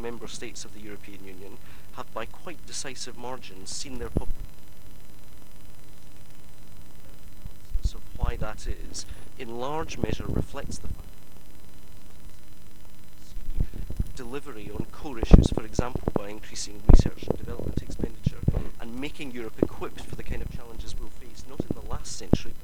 member states of the European Union have by quite decisive margins seen their of why that is, in large measure reflects the fact delivery on core issues, for example, by increasing research and development expenditure and making Europe equipped for the kind of challenges we'll face, not in the last century,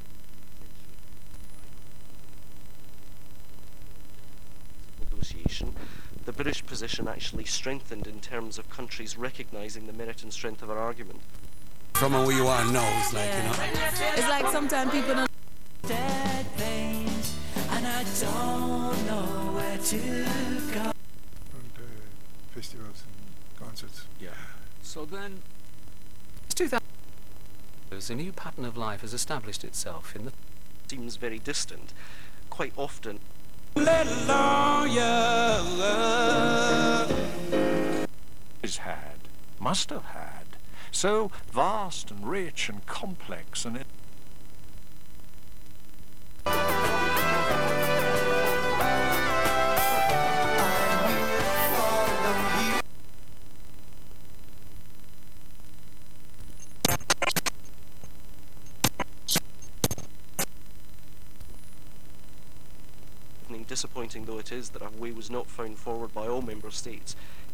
but negotiation. The British position actually strengthened in terms of countries recognising the merit and strength of our argument. From where you are now, it's like, you know. It's like sometimes people don't dead things, and I don't know where to go. And festivals and concerts. Yeah. So then, 2000, a new pattern of life has established itself in the. Seems very distant. Quite often. Is had, must have had, so vast and rich and complex and disappointing though it is that a way was not found forward by all member states,